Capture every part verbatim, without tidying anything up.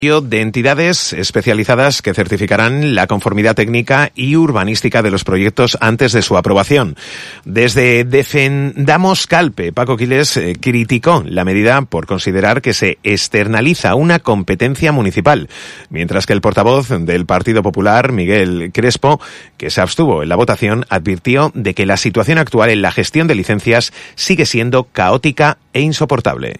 de entidades especializadas que certificarán la conformidad técnica y urbanística de los proyectos antes de su aprobación. Desde Defendamos Calpe, Paco Quiles eh, criticó la medida por considerar que se externaliza una competencia municipal, mientras que el portavoz del Partido Popular, Miguel Crespo, que se abstuvo en la votación, advirtió de que la situación actual en la gestión de licencias sigue siendo caótica e insoportable.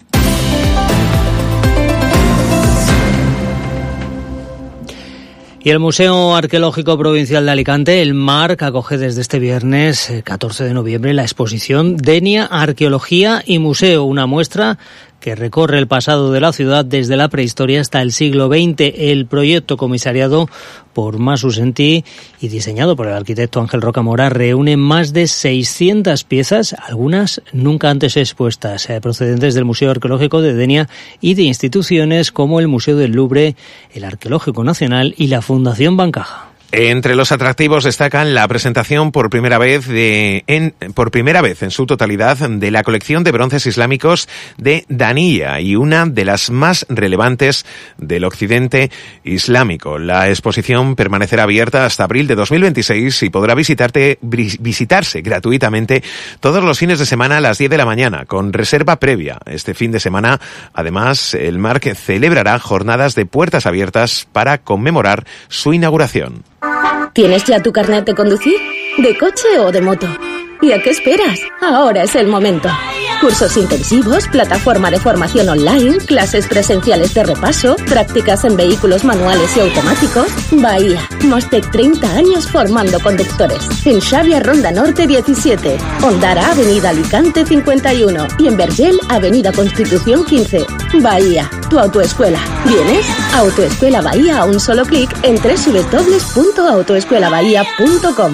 Y el Museo Arqueológico Provincial de Alicante, el MARC, acoge desde este viernes catorce de noviembre la exposición Denia, Arqueología y Museo, una muestra que recorre el pasado de la ciudad desde la prehistoria hasta el siglo veinte. El proyecto, comisariado por Masu Sentí y diseñado por el arquitecto Ángel Rocamora, reúne más de seiscientas piezas, algunas nunca antes expuestas, eh, procedentes del Museo Arqueológico de Denia y de instituciones como el Museo del Louvre, el Arqueológico Nacional y la Fundación Bancaja. Entre los atractivos destacan la presentación por primera vez de en por primera vez en su totalidad de la colección de bronces islámicos de Danilla y una de las más relevantes del occidente islámico. La exposición permanecerá abierta hasta abril de dos mil veintiséis y podrá visitarte, visitarse gratuitamente todos los fines de semana a las diez de la mañana con reserva previa. Este fin de semana, además, el MARC celebrará jornadas de puertas abiertas para conmemorar su inauguración. ¿Tienes ya tu carnet de conducir? ¿De coche o de moto? ¿Y a qué esperas? Ahora es el momento. Cursos intensivos, plataforma de formación online, clases presenciales de repaso, prácticas en vehículos manuales y automáticos. Bahía, más de treinta años formando conductores. En Xavia, Ronda Norte diecisiete. Ondara, Avenida Alicante cincuenta y uno. Y en Vergel, Avenida Constitución quince. Bahía, tu autoescuela. ¿Vienes? Autoescuela Bahía a un solo clic en doble u doble u doble u punto autoescuela bahía punto com.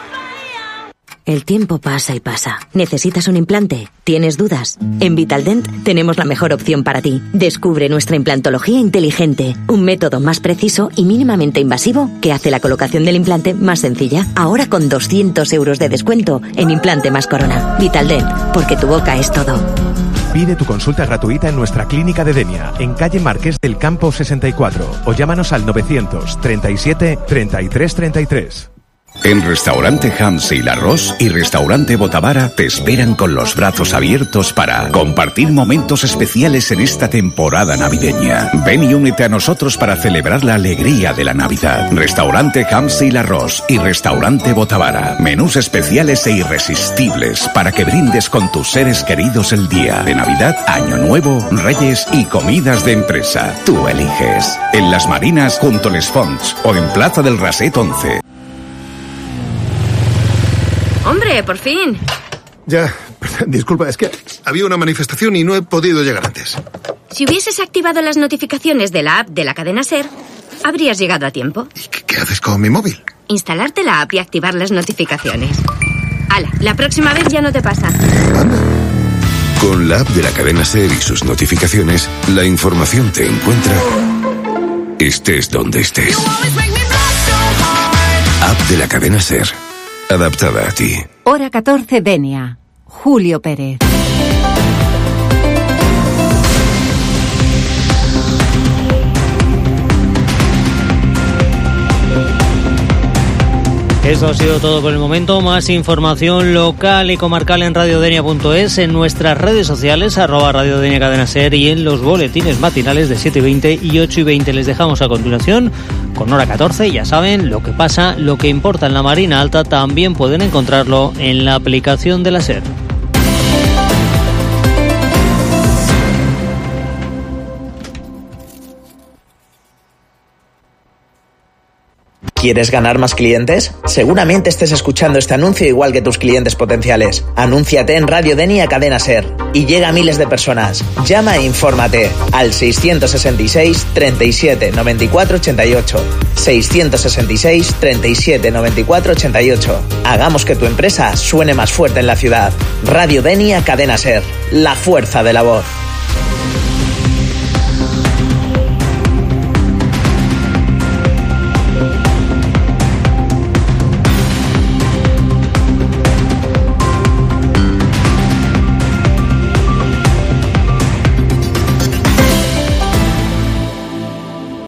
El tiempo pasa y pasa. ¿Necesitas un implante? ¿Tienes dudas? En Vitaldent tenemos la mejor opción para ti. Descubre nuestra implantología inteligente, un método más preciso y mínimamente invasivo que hace la colocación del implante más sencilla. Ahora con doscientos euros de descuento en implante más corona. Vitaldent, porque tu boca es todo. Pide tu consulta gratuita en nuestra clínica de Denia, en calle Marqués del Campo sesenta y cuatro, o llámanos al novecientos treinta y siete treinta y tres treinta y tres. En Restaurante Hamsi y Arroz y Restaurante Botavara te esperan con los brazos abiertos para compartir momentos especiales en esta temporada navideña. Ven y únete a nosotros para celebrar la alegría de la Navidad. Restaurante Hamsi y Arroz y Restaurante Botavara. Menús especiales e irresistibles para que brindes con tus seres queridos el día de Navidad, Año Nuevo, Reyes y comidas de empresa. Tú eliges. En Las Marinas junto a Les Fonts o en Plaza del Raset once. ¡Hombre, por fin! Ya, disculpa, es que había una manifestación y no he podido llegar antes. Si hubieses activado las notificaciones de la app de la cadena SER, habrías llegado a tiempo. ¿Y qué, qué haces con mi móvil? Instalarte la app y activar las notificaciones. ¡Hala! La próxima vez ya no te pasa. Anda. Con la app de la cadena SER y sus notificaciones, la información te encuentra estés donde estés. App de la cadena SER. Adaptada a ti. Hora catorce, Denia. Julio Pérez. Esto ha sido todo por el momento. Más información local y comarcal en radiodenia punto es, en nuestras redes sociales, arroba radiodenia cadena ser, y en los boletines matinales de siete y veinte y ocho y veinte. Les dejamos a continuación con Hora catorce. Ya saben, lo que pasa, lo que importa en la Marina Alta, también pueden encontrarlo en la aplicación de la SER. ¿Quieres ganar más clientes? Seguramente estés escuchando este anuncio igual que tus clientes potenciales. Anúnciate en Radio Denia Cadena Ser y llega a miles de personas. Llama e infórmate al seiscientos sesenta y seis, treinta y siete, noventa y cuatro, ochenta y ocho. seiscientos sesenta y seis, treinta y siete, noventa y cuatro, ochenta y ocho. Hagamos que tu empresa suene más fuerte en la ciudad. Radio Denia Cadena Ser. La fuerza de la voz.